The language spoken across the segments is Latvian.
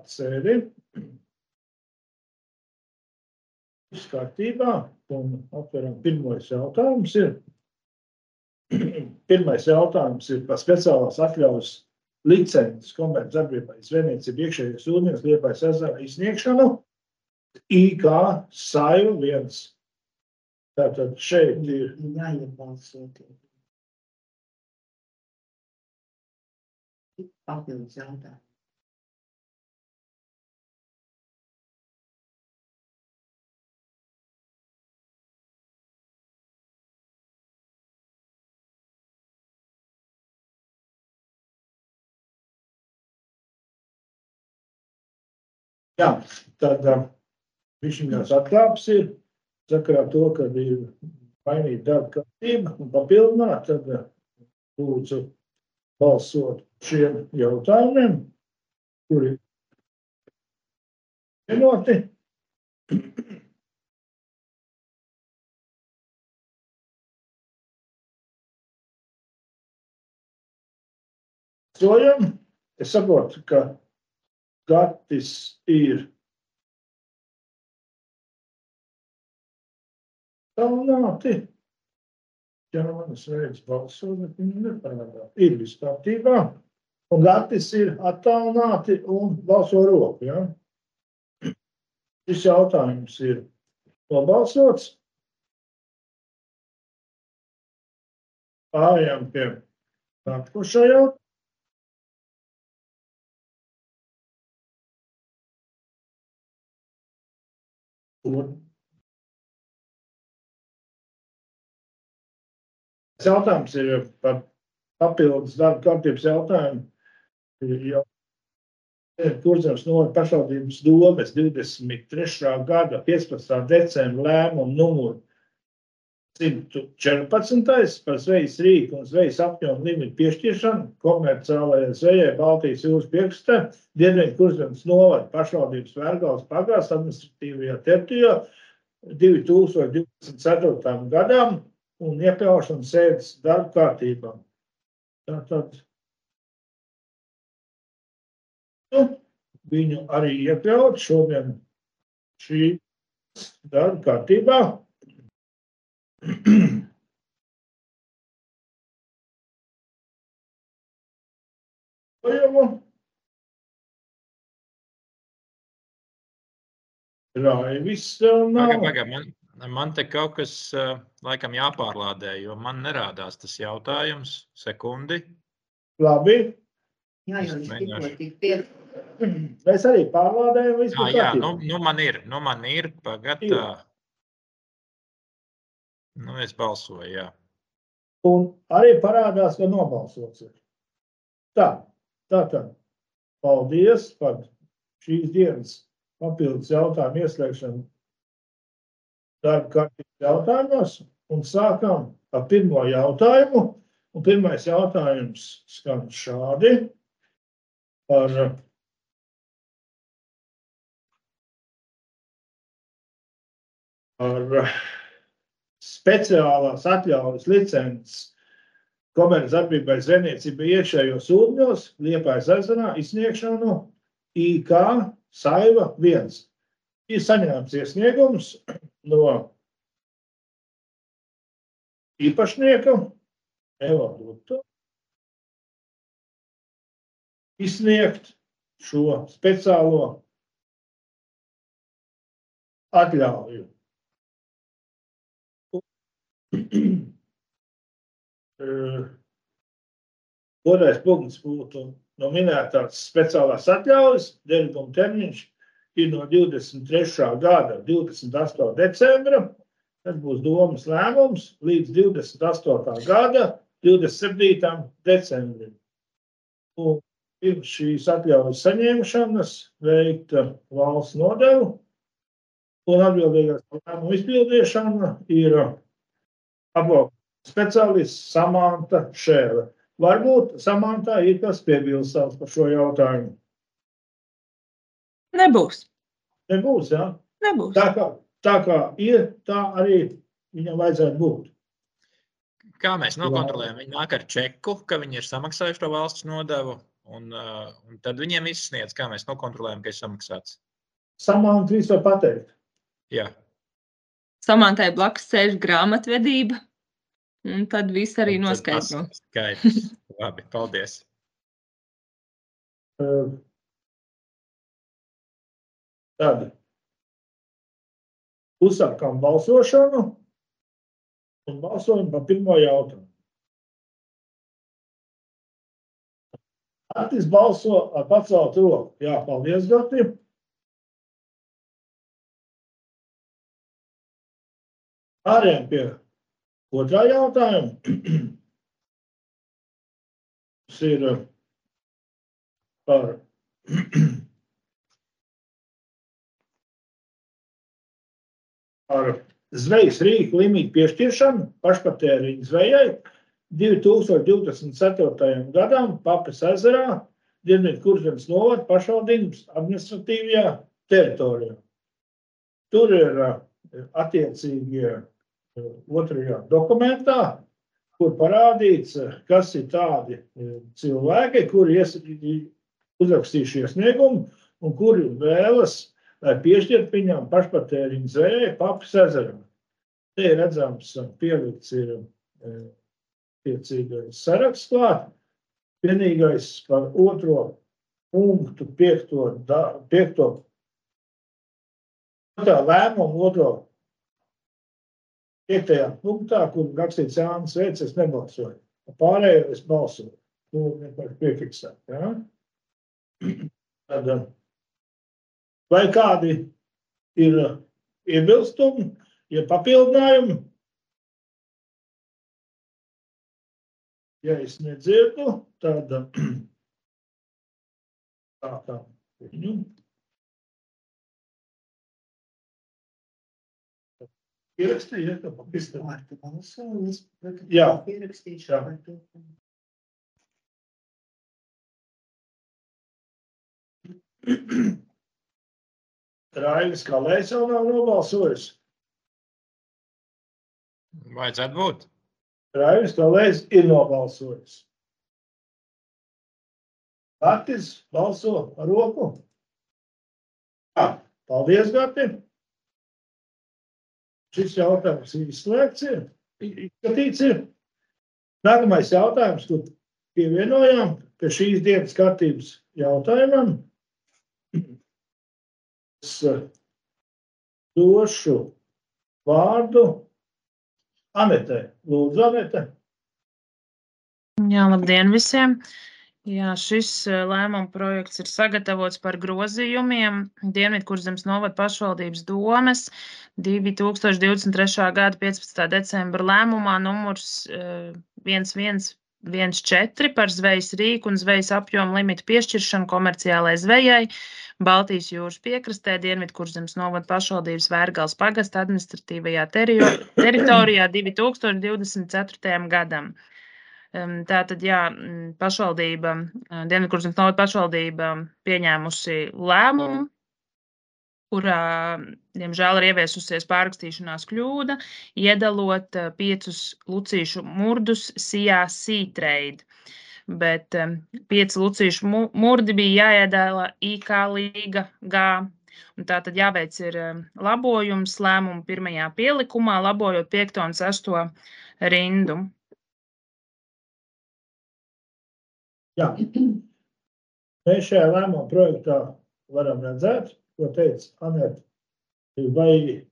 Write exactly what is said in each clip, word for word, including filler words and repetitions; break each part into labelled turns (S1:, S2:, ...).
S1: sākt sēdi. Viss kārtībā. Un apveram pirmais jautājums ir. Pirmais jautājums ir par speciālās atļaujas licences komercdarbībai zvejniecībai iekšējos ūdeņos Liepājas ezerā izsniegšanu. I K Saiva viens. Tātad šeit ir.
S2: Jāiebalsot. Papildus jautājumu.
S1: Jā, tad višķiņās atkāps ir, sakarā to, kad ir mainīta darba kārtība un papildināt, tad lūdzu balsot šiem jautājumiem, kuri vienoti. Sojam, es saprotu, ka Gatis ir talnāti. Ja manas veids balso, bet viņi neparādā. Ir viss kārtībā. Un Gatis ir attālināti un balso roku, ja? Šis jautājums ir nobalsots. Pārējām pie nākošā jautājuma. Jautājums ir par papildus darba kārtības jautājumu. Kurzemes novada pašvaldības domes divdesmit trešā gada piecpadsmitā decembra lēmumu numuru simt četrpadsmitais par zvejas rīku un zvejas apjomu limitu piešķiršanu komerciālajai zvejai Baltijas jūras piekrastē Dienvidu Kurzemes novada pašvaldības Vērgales pagasts administratīvajā teritorijā divi tūkstoši divdesmit ceturtajam gadam un iekļaušanu sēdes darba kārtībā. Tātad nu, viņu arī iekļaut šodien šī darba kārtībā. Raivis vēl nav.
S3: Pagā, pagā, man, man te kaut kas uh, laikam jāpārlādē, jo man nerādās tas jautājums. Sekundi.
S1: Labi.
S2: Jā, jau viņš tikko tik pie...
S1: Mēs arī pārlādējam visu.
S3: Ah, jā, nu, nu man ir, nu man ir, pagad tā. Nu, es balsoju, jā.
S1: Un arī parādās, ka nobalsots ir. Tā, tā, tā. Paldies par šīs dienas papildus jautājumu ieslēgšanu darba kārtības jautājumos. Un sākam ar pirmo jautājumu. Un pirmais jautājums skan šādi par par speciālās atļaujas licences komercdarbībai zvejniecībai iekšējos ūdeņos Liepājas ezerā izsniegšanu I K Saiva viens. Ir saņēmts iesniegums no īpašnieka Evaldotu izsniegt šo speciālo atļauju. Otrais punkts būtu no minētās speciālās atļaujas, derīguma termiņš ir no divdesmit trešā gada divdesmit astotā decembra, tad būs domas lēmums līdz divdesmit astotā gada divdesmit septītajam decembrim. Un pirms šīs atļaujas saņemšanas veikta valsts nodevu un atbildīgās lēmumu izpildīšana ir apvalkuma speciālists Samanta Šēle. Varbūt Samantā ir kas piebilstams par šo jautājumu.
S4: Nebūs.
S1: Nebūs, jā?
S4: Nebūs.
S1: Tā kā, tā kā ir, tā arī viņam vajadzētu būt.
S3: Kā mēs nokontrolējam? Viņi nāk ar čeku, ka viņi ir samaksājuši to valsts nodevu, un, un tad viņiem izsniedz, kā mēs nokontrolējam, ka ir samaksāts.
S1: Samanta visu var pateikt.
S3: Jā.
S4: Samantai blakus sēž grāmatvedība, un tad viss arī noskaidro.
S3: Skaidrs. Labi, paldies.
S1: Tad uzsākām balsošanu un balsojam par pirmo jautājumu. Artis balso ar paceltu roku. Jā, paldies, Gati. Pārējām pie otrā jautājuma. Tas ir par par zvejas rīku limitu piešķiršanu pašpatēriņu zvejai divi tūkstoši divdesmit ceturtajam gadam Papes ezerā, Dienvidkurzemes novada pašvaldības administratīvajā teritorijā. Tur ir attiecīgie otrajā dokumentā, kur parādīts, kas ir tādi cilvēki, kuri uzrakstījuši iesniegumu un kuri vēlas piešķirt viņam pašpatēriņu zvejai Papes ezerā. Te ir redzams, pielikts ir attiecīgais saraksts klāt. Vienīgais par otro punktu, piekto, piekto lēmumu, otro piektajā punktā, kur rakstīts Jānis Veids, es nebalsoju. Pārējo es balsoju. Nu, vienkārši piefiksēt, jā. Tad, vai kādi ir iebilstumi, ir papildinājumi? Ja es nedzirdu, tad sākām viņu. Ierakstīja, ka papildinājumi.
S2: Vārtu balsojumus,
S1: Jā.
S2: pierakstīšu
S1: Jā.
S2: par to.
S1: Raivis Kalējs jau nav nobalsojis.
S3: Vajadzētu būt.
S1: Raivis Kalējs ir nobalsojis. Gatis balso ar roku. Jā, paldies, Gati. Šis jautājums ir izslēgts ir, izskatīts ir. Nākamais jautājums, kur pievienojām pie šīs dienas kārtības jautājumam. Es došu vārdu Anetei. Lūdzu, Anete.
S5: Jā, labdien visiem! Jā, šis lēmuma projekts ir sagatavots par grozījumiem Dienvidkurzemes novada pašvaldības domes divi tūkstoši divdesmit trešā gada piecpadsmitā decembra lēmumā numurs viens viens viens četri par zvejas rīku un zvejas apjomu limitu piešķiršanu komerciālai zvejai Baltijas jūras piekrastē Dienvidkurzemes novada pašvaldības Vērgales pagasta administratīvajā teritorijā divi tūkstoši divdesmit ceturtajam gadam. Tātad, jā, pašvaldība, Dienvidkurzemes novada pašvaldība pieņēmusi lēmumu, kurā, diemžēl, ir ieviesusies pārrakstīšanās kļūda, iedalot piecus lucīšu murdus Sijā Seatrade. Bet pieci lucīšu murdi bija jāiedala I K Līga G. Un tātad jāveic ir labojums lēmumu pirmajā pielikumā, labojot piekto un sesto rindu.
S1: Jā. Mēs šajā lēmuma projektā varam redzēt, ko teica Anete. Vai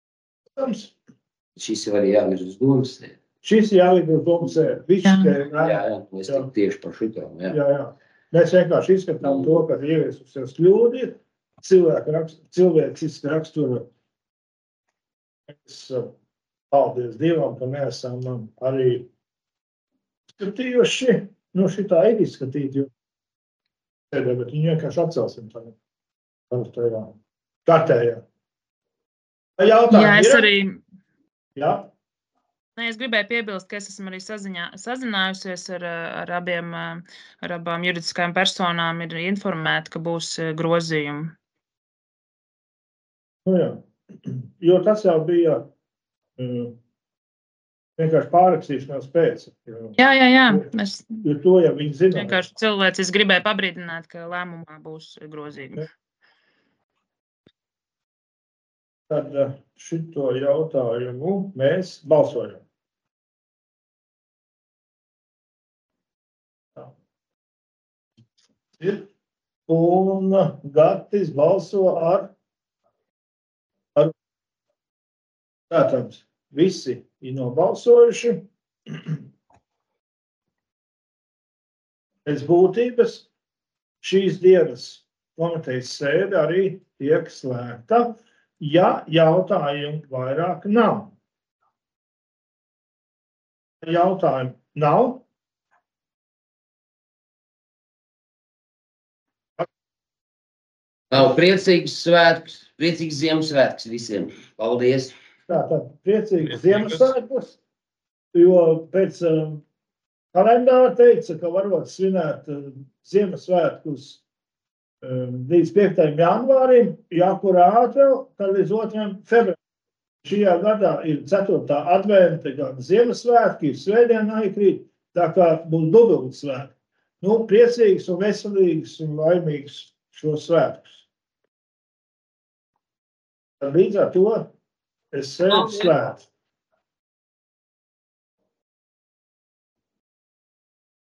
S6: šis var jāliek uz domas?
S1: šis jāliek uz domas?
S5: Jā,
S6: jā, mēs tik tieši par šitām, jā.
S1: Jā, jā. Mēs vienkārši izskatām to, ka ieviesusies kļūdi, cilvēku rakst, cilvēciski rakstura. Es paldies Dievam, ka mēs esam arī skatījuši. Nu, šitā ir izskatīti, jo bet viņu vienkārši atcelsim tagad. Tajā kartējā. Jautājumi
S5: jā, es
S1: ir?
S5: arī,
S1: Jā.
S5: ne, es gribēju piebilst, ka es esmu arī saziņā, sazinājusies ar, ar abiem, ar abām juridiskajām personām, ir informēta, ka būs grozījumi.
S1: Nu jā, jo tas jau bija, vienkārši pārrakstīšanās pēc. Jo,
S5: Jā, jā, jā. Es
S1: jo to jau viņi zināja.
S5: vienkārši cilvēcis gribēju pabrīdināt, ka lēmumā būs grozījumi.
S1: Tad eh, šito jautājumu mēs balsojam. Tā. Ir. Un Gatis balso ar, ar tātad visi ir nobalsojuši. Pēc būtības šīs dienas komitejas sēde arī tiek slēgta, ja jautājumu vairāk nav. Jautājumu nav.
S6: Nav priecīgs svētks, priecīgs Ziemassvētks visiem. Paldies!
S1: Tātad priecīgi
S3: Priecīgas.
S1: Ziemassvētkus, jo pēc um, kalendāra teica, ka varot svinēt um, Ziemassvētkus um, līdz piektajam janvārim, jākurā ātrāk, tad līdz otrajam februārim. Šajā gadā ir ceturtā adventa, gan Ziemassvētki, ir svētdiena aikrīt, tā kā būs dubults svētki. Nu, priecīgs un veselīgs un laimīgs šos svētkus. Tad līdz ar to es sēdu slēdzu.